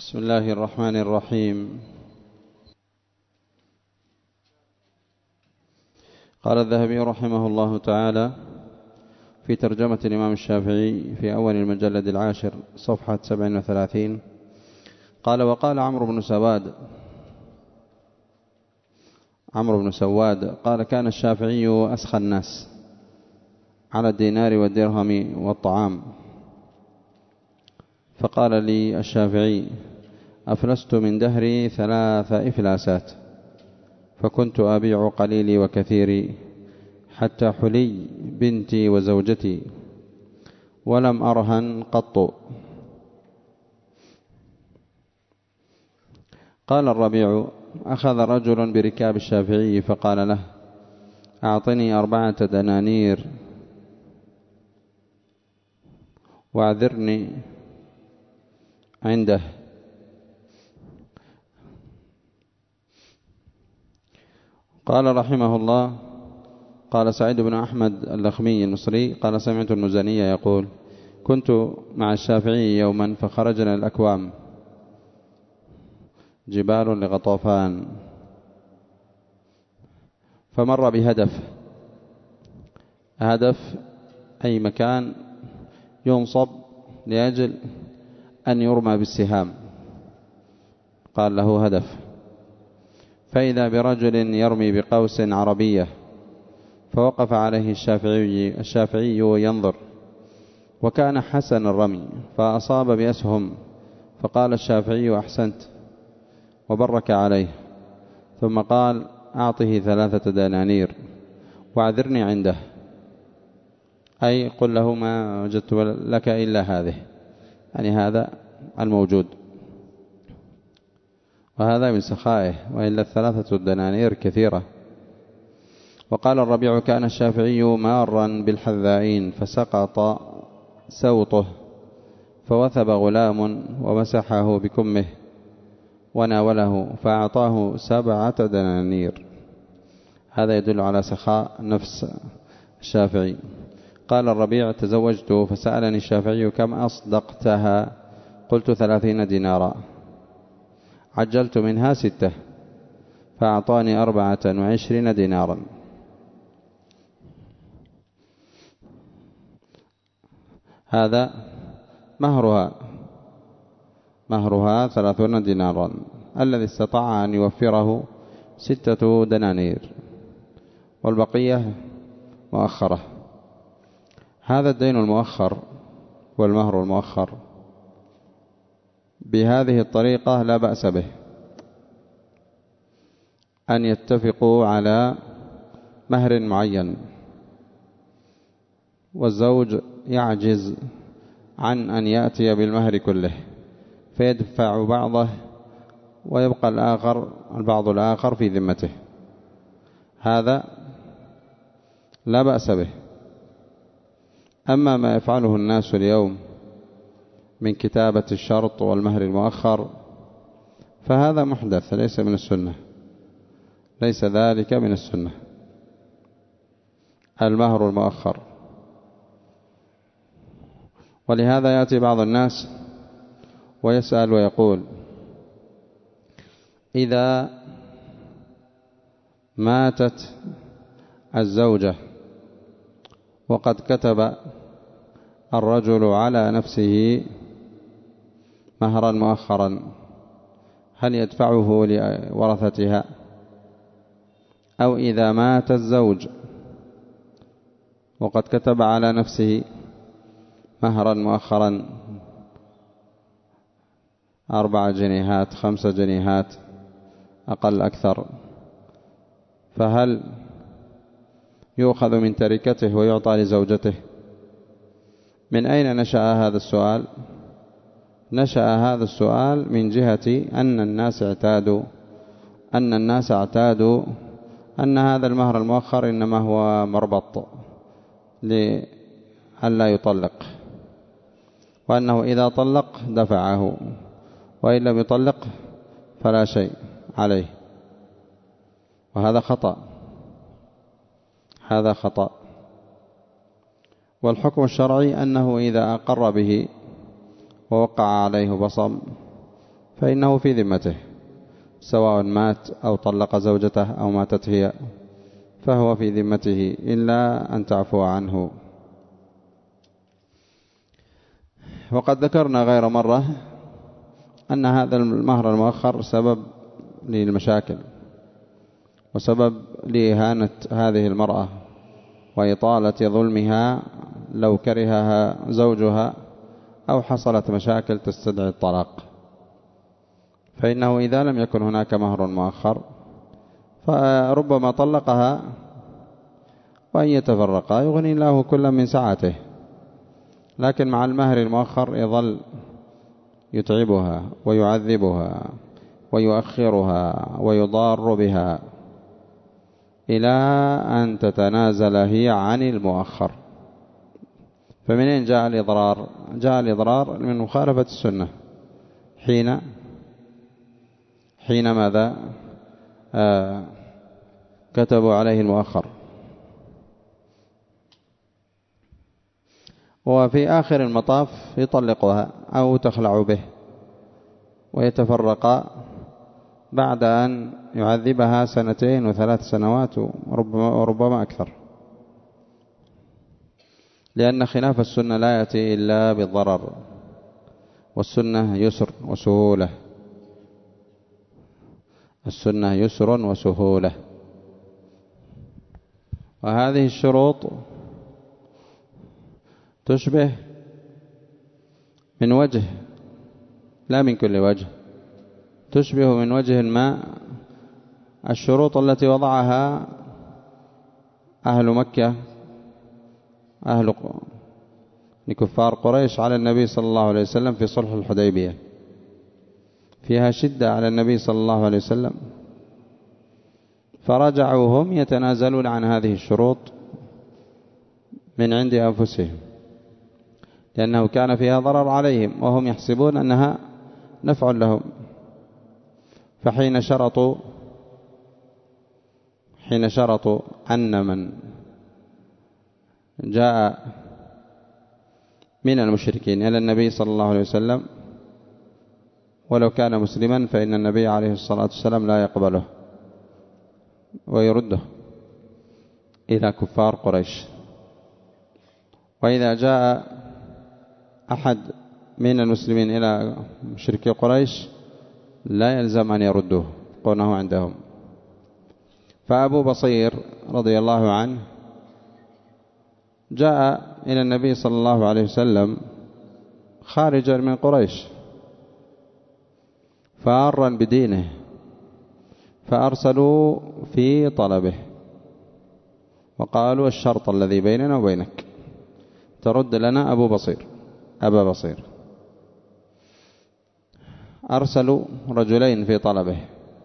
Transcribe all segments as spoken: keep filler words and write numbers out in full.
بسم الله الرحمن الرحيم. قال الذهبي رحمه الله تعالى في ترجمة الإمام الشافعي في أول المجلد العاشر صفحة سبع وثلاثين قال: وقال عمرو بن سواد عمرو بن سواد قال: كان الشافعي أسخى الناس على الدينار والدرهم والطعام، فقال لي الشافعي: أفلست من دهري ثلاث إفلاسات، فكنت أبيع قليلي وكثيري حتى حلي بنتي وزوجتي، ولم أرهن قط. قال الربيع: أخذ رجل بركاب الشافعي فقال له: أعطني أربعة دنانير واعذرني عنده. قال رحمه الله: قال سعيد بن أحمد اللخمي المصري قال: سمعت المزني يقول: كنت مع الشافعي يوما فخرجنا الأكوام جبال لغطافان، فمر بهدف، هدف أي مكان ينصب لأجل أن يرمى بالسهام، قال له هدف، فإذا برجل يرمي بقوس عربية، فوقف عليه الشافعي الشافعي ينظر، وكان حسن الرمي فأصاب بأسهم، فقال الشافعي: أحسنت، وبرك عليه، ثم قال: أعطه ثلاثة دنانير واعذرني عنده، أي قل له ما وجدت لك إلا هذه، يعني هذا الموجود، وهذا من سخائه، وإلا الثلاثة الدنانير كثيرة. وقال الربيع: كان الشافعي مارا بالحذائين فسقط سوطه، فوثب غلام ومسحه بكمه وناوله فأعطاه سبعة دنانير. هذا يدل على سخاء نفس الشافعي. قال الربيع: تزوجت فسألني الشافعي: كم أصدقتها؟ قلت: ثلاثين دينارا. عجلت منها ستة، فأعطاني أربعة وعشرين دينارا. هذا مهرها مهرها ثلاثون دينارا، الذي استطاع أن يوفره ستة دنانير، والبقية مؤخرة. هذا الدين المؤخر والمهر المؤخر بهذه الطريقة لا بأس به، أن يتفقوا على مهر معين، والزوج يعجز عن أن يأتي بالمهر كله فيدفع بعضه ويبقى الآخر البعض الآخر في ذمته، هذا لا بأس به. أما ما يفعله الناس اليوم من كتابة الشرط والمهر المؤخر فهذا محدث، ليس من السنة، ليس ذلك من السنة. المهر المؤخر، ولهذا يأتي بعض الناس ويسأل ويقول: إذا ماتت الزوجة وقد كتب الرجل على نفسه مهرا مؤخرا، هل يدفعه لورثتها؟ أو إذا مات الزوج وقد كتب على نفسه مهرا مؤخرا أربع جنيهات خمس جنيهات أقل أكثر، فهل يؤخذ من تركته ويعطى لزوجته؟ من أين نشأ هذا السؤال؟ نشأ هذا السؤال من جهة أن الناس اعتادوا أن الناس اعتادوا أن هذا المهر المؤخر إنما هو مربط لئلا يطلق، وأنه إذا طلق دفعه، وإن لم يطلق فلا شيء عليه، وهذا خطأ، هذا خطأ. والحكم الشرعي أنه إذا أقر به ووقع عليه بصم فإنه في ذمته، سواء مات أو طلق زوجته أو ماتت هي، فهو في ذمته إلا أن تعفو عنه. وقد ذكرنا غير مرة أن هذا المهر المؤخر سبب للمشاكل وسبب لإهانة هذه المرأة وإطالة ظلمها لو كرهها زوجها أو حصلت مشاكل تستدعي الطلاق. فإنه إذا لم يكن هناك مهر مؤخر فربما طلقها وأن يتفرقا يغني الله كل من سعته، لكن مع المهر المؤخر يظل يتعبها ويعذبها ويؤخرها ويضار بها إلى أن تتنازل هي عن المؤخر. فمنين جاء الإضرار؟ جاء الإضرار من مخالفة السنة حين حين ماذا آه كتبوا عليه المؤخر. وفي آخر المطاف يطلقها أو تخلع به ويتفرقا بعد أن يعذبها سنتين وثلاث سنوات وربما, وربما أكثر، لأن خلاف السنة لا يأتي إلا بالضرر، والسنة يسر وسهولة، السنة يسر وسهولة. وهذه الشروط تشبه من وجه لا من كل وجه، تشبه من وجه ما الشروط التي وضعها أهل مكة أهل كفار قريش على النبي صلى الله عليه وسلم في صلح الحديبية، فيها شدة على النبي صلى الله عليه وسلم، فرجعوا هم يتنازلون عن هذه الشروط من عند أنفسهم، لأنه كان فيها ضرر عليهم وهم يحسبون أنها نفع لهم. فحين شرطوا حين شرطوا أن من جاء من المشركين إلى النبي صلى الله عليه وسلم ولو كان مسلما فإن النبي عليه الصلاة والسلام لا يقبله ويرده إلى كفار قريش. وإذا جاء أحد من المسلمين إلى مشركي قريش لا يلزم أن يردوه قونه عندهم. فأبو بصير رضي الله عنه جاء إلى النبي صلى الله عليه وسلم خارجا من قريش فارا بدينه، فأرسلوا في طلبه وقالوا الشرط الذي بيننا وبينك ترد لنا أبو بصير أبا بصير. أرسلوا رجلين في طلبه،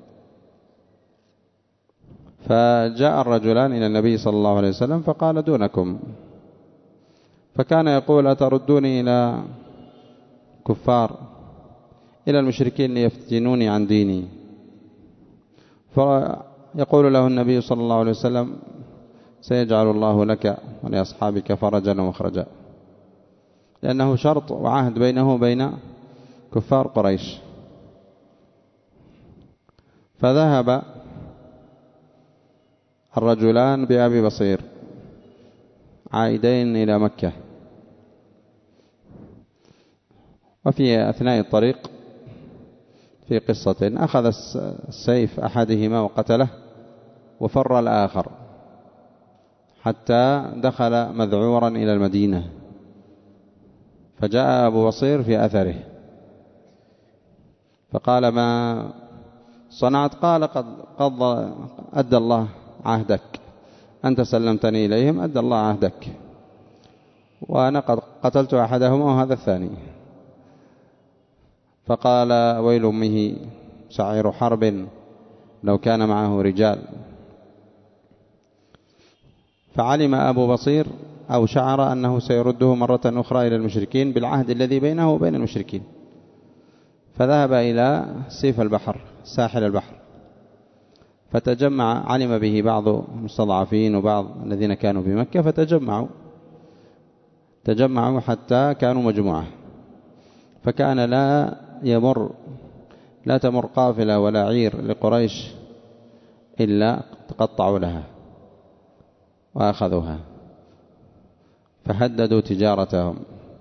فجاء الرجلان إلى النبي صلى الله عليه وسلم فقال دونكم، فكان يقول أتردوني إلى كفار إلى المشركين ليفتنوني عن ديني؟ فيقول له النبي صلى الله عليه وسلم سيجعل الله لك ولأصحابك فرجا ومخرجا، لأنه شرط وعهد بينه وبين كفار قريش. فذهب الرجلان بأبي بصير عائدين إلى مكة، وفي أثناء الطريق في قصة أخذ السيف أحدهما وقتله وفر الآخر حتى دخل مذعورا إلى المدينة، فجاء أبو بصير في أثره فقال ما صنعت؟ قال قد, قد أدى الله عهدك، أنت سلمتني إليهم أدى الله عهدك، وأنا قد قتلت أحدهما وهذا الثاني. فقال ويل أمه شعير حرب لو كان معه رجال. فعلم أبو بصير أو شعر أنه سيرده مرة أخرى إلى المشركين بالعهد الذي بينه وبين المشركين، فذهب إلى سيف البحر ساحل البحر، فتجمع علم به بعض المستضعفين وبعض الذين كانوا بمكة، فتجمعوا تجمعوا حتى كانوا مجموعة، فكان لا يمر لا تمر قافلة ولا عير لقريش إلا تقطعوا لها وأخذوها، فهددوا تجارتهم.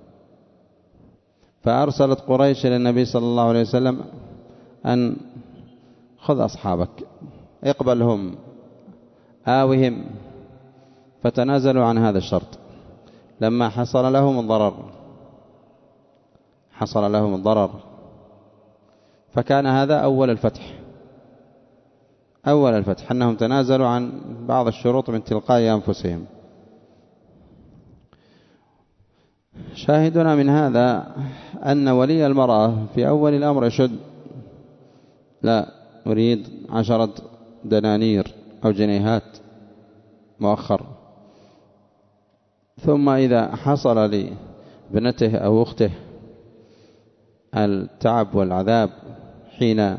فأرسلت قريش إلى النبي صلى الله عليه وسلم أن خذ أصحابك اقبلهم آوهم، فتنازلوا عن هذا الشرط لما حصل لهم الضرر حصل لهم الضرر فكان هذا أول الفتح أول الفتح أنهم تنازلوا عن بعض الشروط من تلقاء أنفسهم. شاهدنا من هذا أن ولي المرأة في أول الأمر يشد لا أريد عشرة دنانير أو جنيهات مؤخر، ثم إذا حصل لابنته أو أخته التعب والعذاب حين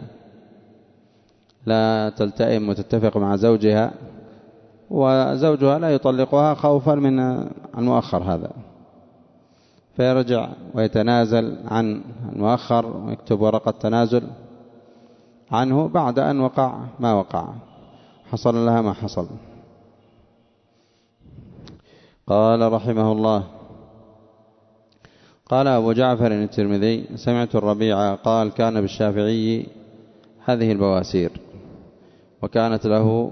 لا تلتئم وتتفق مع زوجها وزوجها لا يطلقها خوفا من المؤخر هذا، فيرجع ويتنازل عن المؤخر ويكتب ورقة تنازل عنه بعد أن وقع ما وقع، حصل لها ما حصل. قال رحمه الله: قال أبو جعفر الترمذي: سمعت الربيع قال: كان بالشافعي هذه البواسير، وكانت له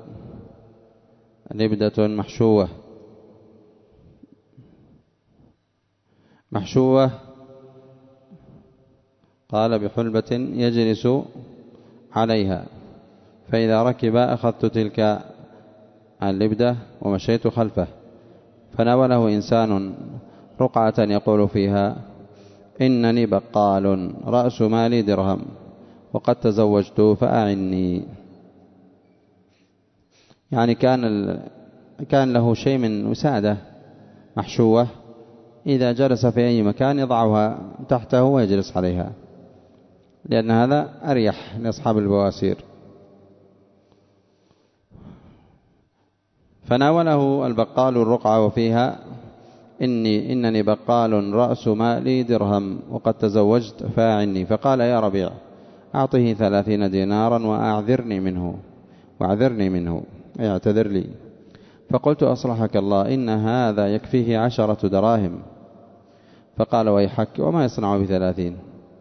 لبدة محشوة محشوة قال بحلبة يجلس عليها، فإذا ركب أخذت تلك اللبدة ومشيت خلفه، فناوله إنسان رقعة يقول فيها: إنني بقال رأس مالي درهم وقد تزوجت فأعني. يعني كان كان له شيء من وسادة محشوة، إذا جلس في أي مكان يضعها تحته ويجلس عليها، لأن هذا أريح لأصحاب البواسير. فناوله البقال الرقعة وفيها: إني إنني بقال رأس مالي درهم وقد تزوجت فاعني. فقال: يا ربيع أعطه ثلاثين دينارا وأعذرني منه وأعذرني منه اعتذر لي. فقلت: أصلحك الله، إن هذا يكفيه عشرة دراهم. فقال: ويحك، وما يصنع بثلاثين؟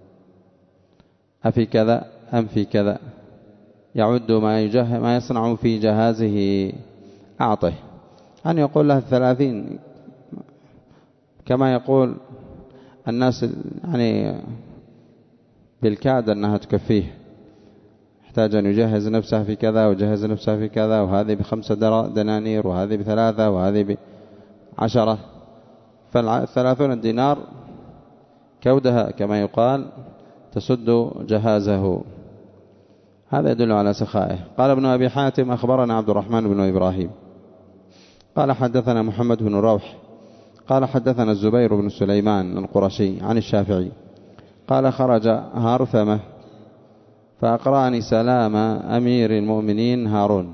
أفي كذا أم في كذا؟ يعد ما, يجه ما يصنع في جهازه، أعطه. أن يقول له الثلاثين كما يقول الناس يعني بالكاد أنها تكفيه، يحتاج أن يجهز نفسه في كذا ويجهز نفسه في كذا، وهذه بخمسة دنانير وهذه بثلاثة وهذه بعشرة، فالثلاثون دينار كودها كما يقال تسد جهازه. هذا يدل على سخائه. قال ابن أبي حاتم: أخبرنا عبد الرحمن بن إبراهيم قال حدثنا محمد بن روح قال حدثنا الزبير بن سليمان القرشي عن الشافعي قال: خرج هارثمة فأقرأني سلام أمير المؤمنين هارون،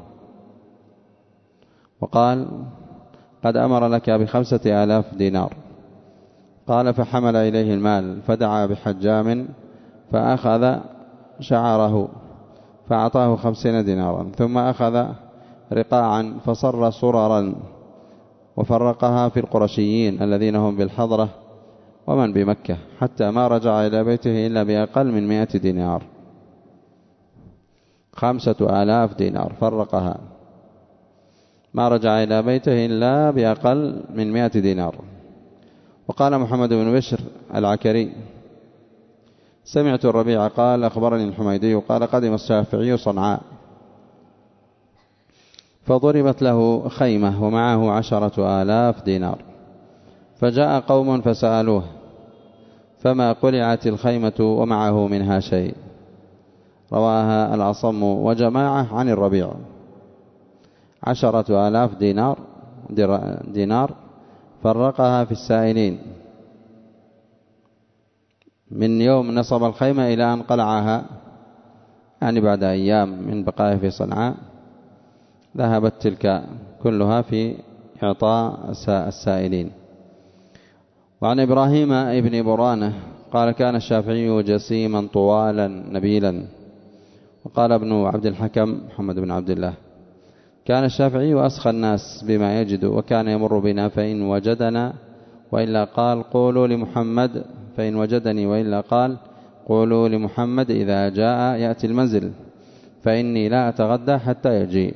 وقال: قد أمر لك بخمسة آلاف دينار. قال: فحمل إليه المال فدعا بحجام فأخذ شعره فأعطاه خمسين دينارا، ثم أخذ رقاعا فصر صررا وفرقها في القرشيين الذين هم بالحضرة ومن بمكة، حتى ما رجع إلى بيته إلا بأقل من مئة دينار. خمسة آلاف دينار فرقها، ما رجع إلى بيته إلا بأقل من مئة دينار. وقال محمد بن بشر العكري: سمعت الربيع قال: أخبرني الحميدي قال: قدم الشافعي صنعاء فضربت له خيمة ومعه عشرة آلاف دينار، فجاء قوم فسألوه فما قلعت الخيمة ومعه منها شيء. رواها الأصم وجماعة عن الربيع. عشرة آلاف دينار دينار فرقها في السائلين من يوم نصب الخيمة إلى أن قلعها، يعني بعد أيام من بقائه في صنعاء ذهبت تلك كلها في إعطاء السائلين. وعن إبراهيم ابن برانة قال: كان الشافعي جسيما طوالا نبيلا وقال ابن عبد الحكم محمد بن عبد الله: كان الشافعي أسخى الناس بما يجد، وكان يمر بنا فإن وجدنا وإلا قال قولوا لمحمد، فإن وجدني وإلا قال قولوا لمحمد إذا جاء يأتي المنزل، فإني لا أتغدى حتى يجيء.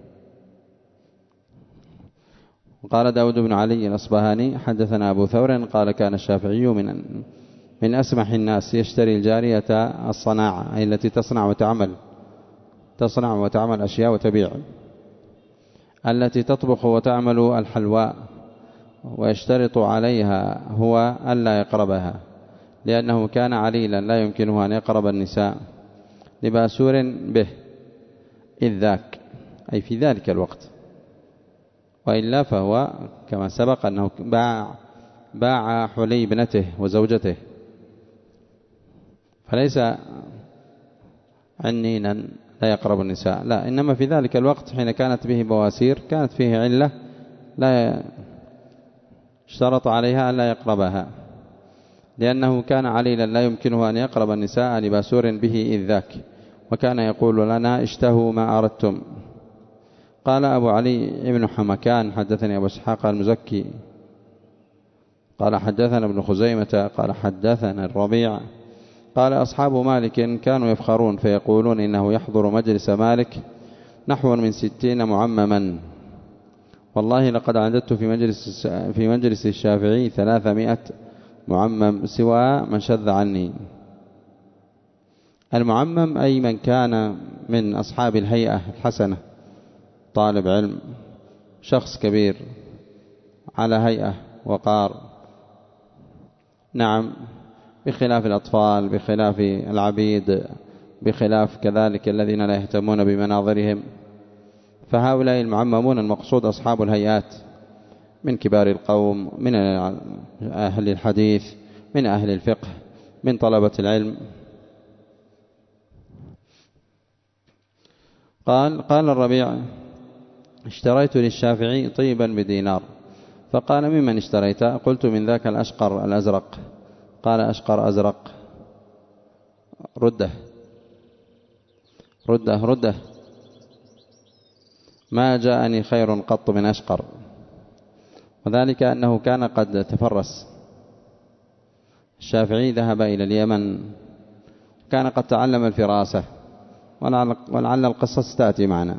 وقال داود بن علي الأصبهاني: حدثنا أبو ثور قال كان الشافعي من من أسمح الناس، يشتري الجارية الصناعة، أي التي تصنع وتعمل تصنع وتعمل أشياء وتبيع، التي تطبخ وتعمل الحلواء، ويشترط عليها هو ألا يقربها، لأنه كان عليلا لا يمكنه أن يقرب النساء لباسور به إذ ذاك، أي في ذلك الوقت، وإلا فهو كما سبق أنه باع باع حلي ابنته وزوجته، فليس عنينا لا يقرب النساء، لا، إنما في ذلك الوقت حين كانت به بواسير كانت فيه علة لا اشترط عليها أن لا يقربها، لأنه كان عليلا لا يمكنه أن يقرب النساء لباسور به إذ ذاك، وكان يقول لنا اشتهوا ما أردتم. قال أبو علي بن حمكان: حدثني أبو اسحاق المزكي قال حدثنا ابن خزيمة قال حدثنا الربيع قال: أصحاب مالك كانوا يفخرون فيقولون إنه يحضر مجلس مالك نحو من ستين معمما، والله لقد عددت في مجلس في مجلس الشافعي ثلاثمائة معمم سوى من شذ عني. المعمم أي من كان من أصحاب الهيئة الحسنة، طالب علم، شخص كبير على هيئة وقار، نعم، بخلاف الأطفال، بخلاف العبيد، بخلاف كذلك الذين لا يهتمون بمناظرهم، فهؤلاء المعممون المقصود أصحاب الهيئات من كبار القوم، من أهل الحديث، من أهل الفقه، من طلبة العلم. قال قال الربيع: اشتريت للشافعي طيبا بدينار، فقال: ممن اشتريت؟ قلت: من ذاك الأشقر الأزرق. قال: أشقر أزرق، رده رده رده، ما جاءني خير قط من أشقر. وذلك أنه كان قد تفرس الشافعي، ذهب إلى اليمن، كان قد تعلم الفراسة، ولعل القصة ستأتي معنا،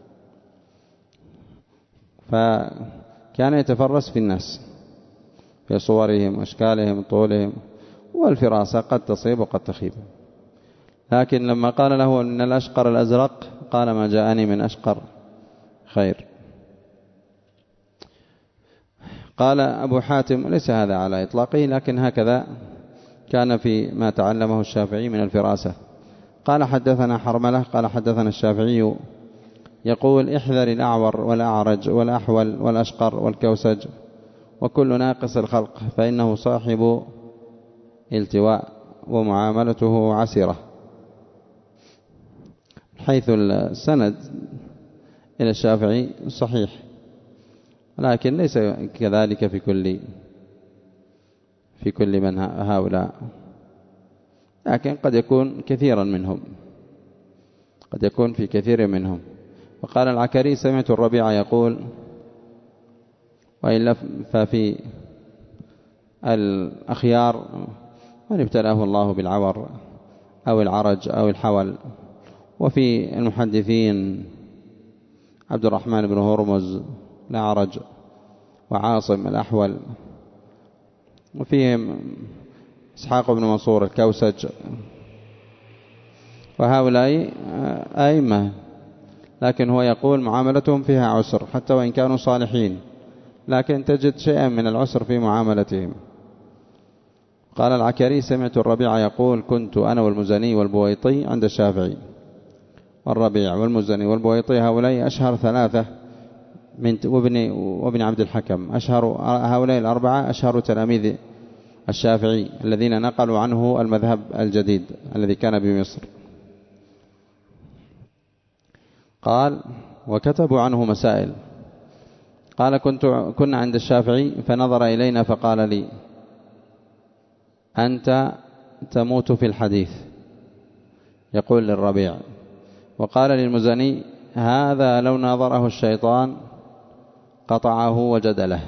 فكان يتفرس في الناس في صورهم وأشكالهم طولهم، والفراسة قد تصيب وقد تخيب. لكن لما قال له من الأشقر الأزرق قال: ما جاءني من أشقر خير. قال أبو حاتم: ليس هذا على إطلاقه، لكن هكذا كان في ما تعلمه الشافعي من الفراسة. قال حدثنا حرملة قال حدثنا الشافعي يقول: احذر الأعور والأعرج والأحول والأشقر والكوسج وكل ناقص الخلق، فإنه صاحب التواء ومعاملته عسرة. حيث السند إلى الشافعي صحيح، لكن ليس كذلك في كل في كل من هؤلاء، لكن قد يكون كثيرا منهم، قد يكون في كثير منهم. وقال العكري: سمعت الربيع يقول: وإلا ففي الأخيار من ابتلاه الله بالعور أو العرج أو الحول، وفي المحدثين عبد الرحمن بن هرمز الأعرج، وعاصم الأحول، وفيهم إسحاق بن منصور الكوسج، وهؤلاء أئمة، لكن هو يقول معاملتهم فيها عسر حتى وإن كانوا صالحين، لكن تجد شيئا من العسر في معاملتهم. قال العكري: سمعت الربيع يقول: كنت أنا والمزني والبويطي عند الشافعي. والربيع والمزني والبويطي هؤلاء أشهر ثلاثة من وابن وابن عبد الحكم، أشهر هؤلاء الأربعة أشهر تلاميذ الشافعي الذين نقلوا عنه المذهب الجديد الذي كان بمصر. قال: وكتبوا عنه مسائل. قال: كنت كنا عند الشافعي فنظر إلينا فقال لي: أنت تموت في الحديث. يقول للربيع: وقال للمزني: هذا لو ناظره الشيطان قطعه وجدله،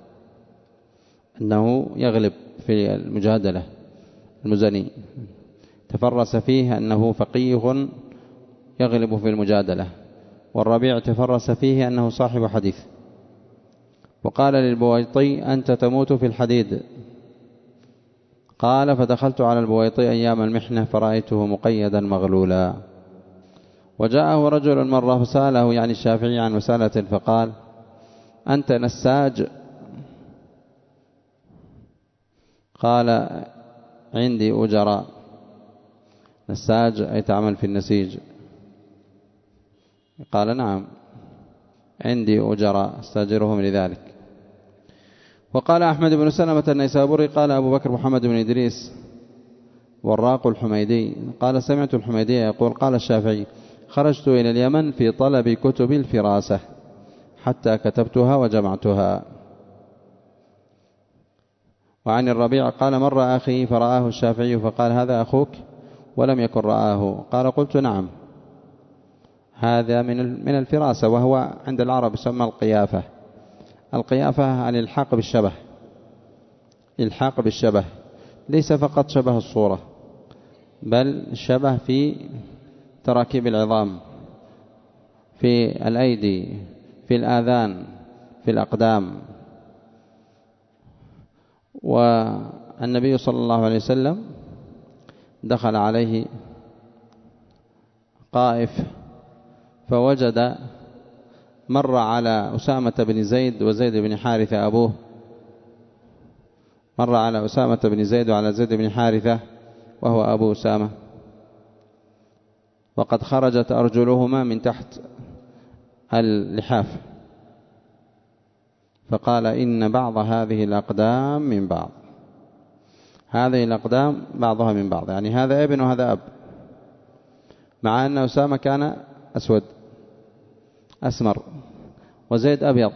أنه يغلب في المجادلة. المزني تفرس فيه أنه فقيه يغلب في المجادلة، والربيع تفرس فيه أنه صاحب حديث. وقال للبويطي: أنت تموت في الحديد. قال: فدخلت على البويطي أيام المحنة فرأيته مقيدا مغلولا. وجاءه رجل مرة فسأله يعني الشافعي عن مسألة فقال: أنت نساج؟ قال: عندي أجراء. نساج أي تعمل في النسيج؟ قال: نعم، عندي أجراء استأجرهم لذلك. وقال أحمد بن سلمة النيسابوري: قال أبو بكر محمد بن إدريس وراق الحميدي قال: سمعت الحميدي يقول: قال الشافعي: خرجت إلى اليمن في طلب كتب الفراسة حتى كتبتها وجمعتها. وعن الربيع قال: مر أخي فرآه الشافعي فقال: هذا أخوك؟ ولم يكن رآه. قال: قلت: نعم، هذا من من الفراسة، وهو عند العرب يسمى القيافة. القيافة الإلحاق بالشبه، إلحاق بالشبه، ليس فقط شبه الصورة، بل شبه في تراكيب العظام، في الأيدي، في الآذان، في الأقدام. والنبي صلى الله عليه وسلم دخل عليه قائف فوجد، مر على أسامة بن زيد وزيد بن حارثة أبوه، مر على أسامة بن زيد وعلى زيد بن حارثة وهو أبو أسامة، وقد خرجت أرجلهما من تحت اللحاف، فقال: إن بعض هذه الأقدام من بعض. هذه الأقدام بعضها من بعض، يعني هذا ابن وهذا أب، مع أن أسامة كان أسود أسمر وزيد أبيض،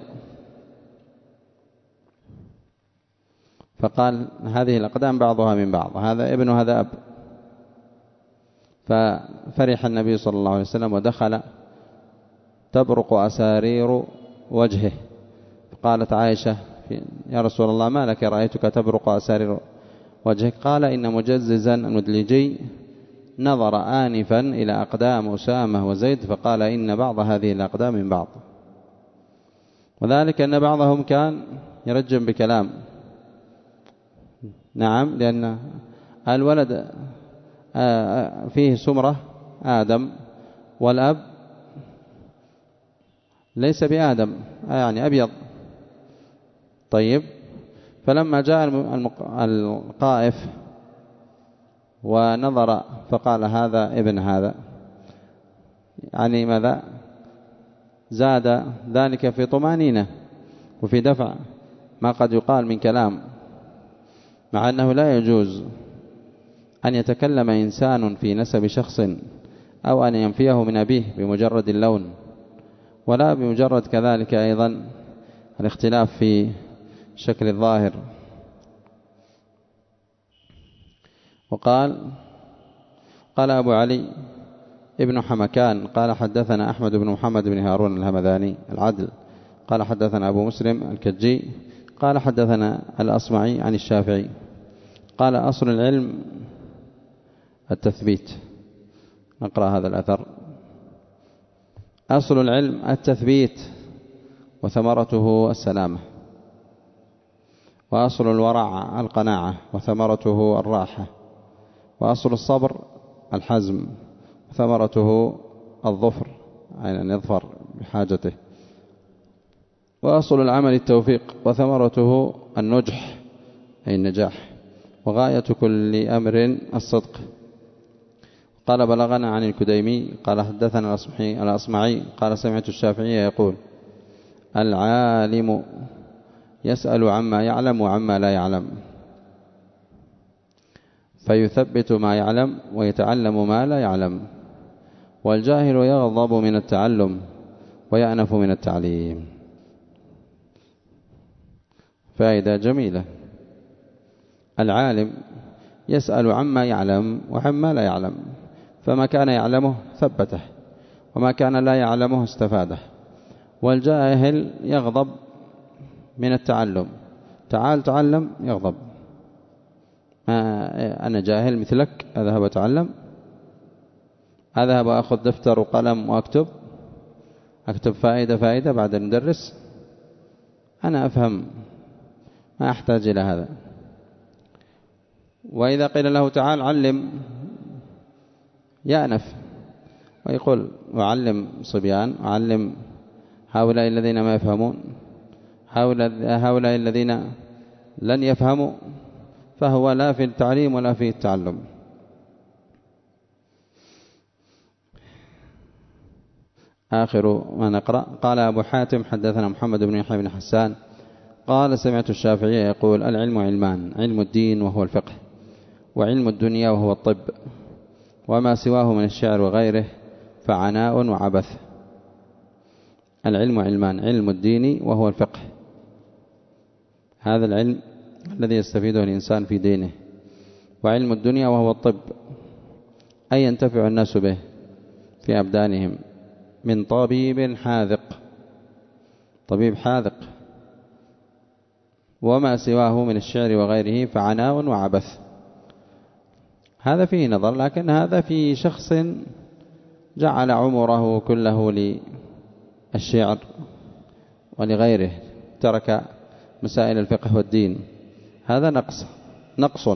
فقال: هذه الأقدام بعضها من بعض، هذا ابن وهذا أب. ففرح النبي صلى الله عليه وسلم ودخل تبرق أسارير وجهه. قالت عائشة: يا رسول الله، ما لك رأيتك تبرق أسارير وجهك؟ قال: إن مجززا المدلجي نظر آنفا إلى أقدام أسامة وزيد فقال: إن بعض هذه الأقدام من بعض. وذلك أن بعضهم كان يرجم بكلام، نعم، لأن الولد فيه سمرة آدم، والأب ليس بآدم، يعني أبيض. طيب، فلما جاء القائف ونظر فقال: هذا ابن هذا، يعني ماذا؟ زاد ذلك في طمأنينة وفي دفع ما قد يقال من كلام، مع أنه لا يجوز أن يتكلم إنسان في نسب شخص أو أن ينفيه من أبيه بمجرد اللون، ولا بمجرد كذلك أيضا الاختلاف في شكل الظاهر. وقال قال أبو علي ابن حمكان قال: حدثنا أحمد بن محمد بن هارون الهمذاني العدل قال: حدثنا أبو مسلم الكجي قال: حدثنا الأصمعي عن الشافعي قال: أصل العلم التثبيت. نقرأ هذا الأثر: أصل العلم التثبيت، وثمرته السلامة. وأصل الورع القناعة، وثمرته الراحة. وأصل الصبر الحزم، وثمرته الظفر، أي أن يظفر بحاجته. وأصل العمل التوفيق، وثمرته النجح، أي النجاح. وغاية كل أمر الصدق. قال: بلغنا عن الكديمي قال: حدثنا الأصمعي قال: سمعت الشافعي يقول: العالم يسأل عما يعلم وعما لا يعلم، فيثبت ما يعلم ويتعلم ما لا يعلم، والجاهل يغضب من التعلم ويأنف من التعليم. فائدة جميلة. العالم يسأل عما يعلم وعما لا يعلم، فما كان يعلمه ثبته، وما كان لا يعلمه استفاده. والجاهل يغضب من التعلم، تعال تعلم يغضب، ما أنا جاهل مثلك أذهب أتعلم، أذهب أخذ دفتر وقلم وأكتب أكتب فائدة فائدة بعد المدرس، أنا أفهم ما أحتاج إلى هذا. وإذا قيل له تعال علم يأنف ويقول وعلم صبيان، وعلم هؤلاء الذين ما يفهمون، هؤلاء الذين لن يفهموا، فهو لا في التعليم ولا في التعلم. آخر ما نقرأ. قال أبو حاتم حدثنا محمد بن يحيى بن حسان قال سمعت الشافعي يقول العلم علمان، علم الدين وهو الفقه، وعلم الدنيا وهو الطب، وما سواه من الشعر وغيره فعناء وعبث. العلم علمان، علم الدين وهو الفقه، هذا العلم الذي يستفيده الإنسان في دينه، وعلم الدنيا وهو الطب، أي ينتفع الناس به في أبدانهم من طبيب حاذق، طبيب حاذق، وما سواه من الشعر وغيره فعناء وعبث. هذا فيه نظر، لكن هذا في شخص جعل عمره كله للشعر ولغيره، ترك مسائل الفقه والدين، هذا نقص نقص.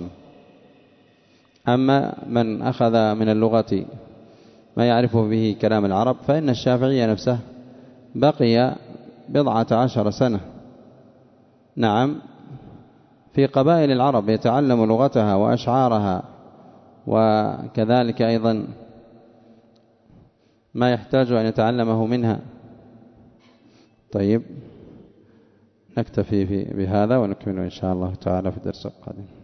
أما من أخذ من اللغة ما يعرف به كلام العرب، فإن الشافعي نفسه بقي بضعة عشر سنة نعم في قبائل العرب يتعلم لغتها وأشعارها، وكذلك أيضا ما يحتاج أن يتعلمه منها. طيب نكتفي بهذا ونكمل إن شاء الله تعالى في الدرس القادم.